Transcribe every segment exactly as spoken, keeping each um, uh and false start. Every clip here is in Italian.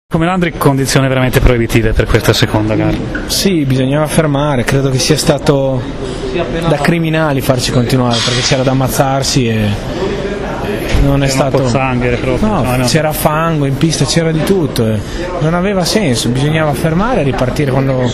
Come Landry, condizioni veramente proibitive per questa seconda gara. Sì, bisognava fermare, credo che sia stato da criminali farci continuare, perché c'era da ammazzarsi e non è c'era stato sangue proprio. no, no, no. c'era fango in pista, c'era di tutto, e non aveva senso, bisognava fermare e ripartire quando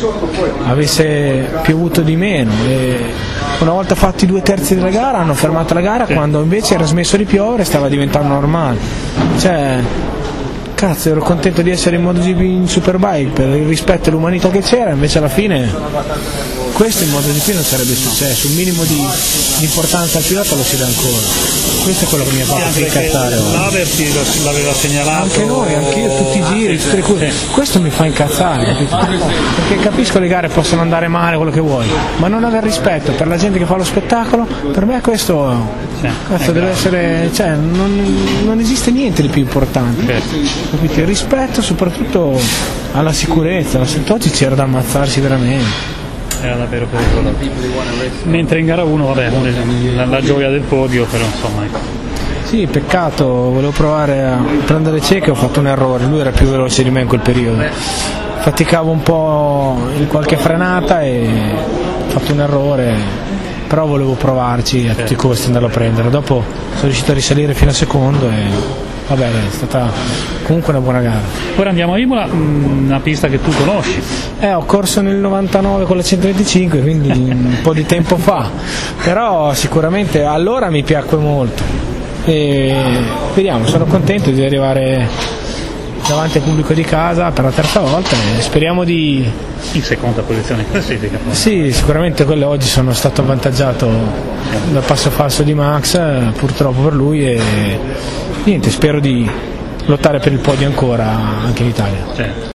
avesse piovuto di meno. E una volta fatti due terzi della gara hanno fermato la gara, sì. Quando invece era smesso di piovere stava diventando normale. Cioè, cazzo, ero contento di essere in MotoGP in Superbike per il rispetto e l'umanità che c'era, invece alla fine questo in MotoGP non sarebbe successo. Un minimo di, di importanza al pilota lo si dà ancora. Questo è quello che mi ha fatto più incazzare. L'Averti l'aveva segnalato. Anche noi, anch'io, tutti i giri, tutte le cose. Questo mi fa incazzare, capito? Perché capisco le gare possono andare male, quello che vuoi, ma non aver rispetto per la gente che fa lo spettacolo, per me questo, sì, questo deve essere, cioè non, non esiste niente di più importante. Capito? Il rispetto soprattutto alla sicurezza. Oggi c'era da ammazzarsi veramente. Era davvero pericoloso. Mentre in gara uno, vabbè, la, la gioia del podio, però insomma. Ecco. Sì, peccato, volevo provare a prendere Cecca e ho fatto un errore, lui era più veloce di me in quel periodo. Faticavo un po' in qualche frenata e ho fatto un errore, però volevo provarci a tutti i costi andarlo a prendere. Dopo sono riuscito a risalire fino a secondo e vabbè, è stata comunque una buona gara. Ora andiamo a Imola, una pista che tu conosci. Eh, ho corso nel novantanove con la centoventicinque, quindi un po' di tempo fa, però sicuramente allora mi piacque molto e vediamo, sono contento di arrivare davanti al pubblico di casa per la terza volta e speriamo di... in seconda posizione in classifica. Sì, sicuramente quello oggi sono stato avvantaggiato dal passo falso di Max, purtroppo per lui, e niente, spero di lottare per il podio ancora anche in Italia. Certo.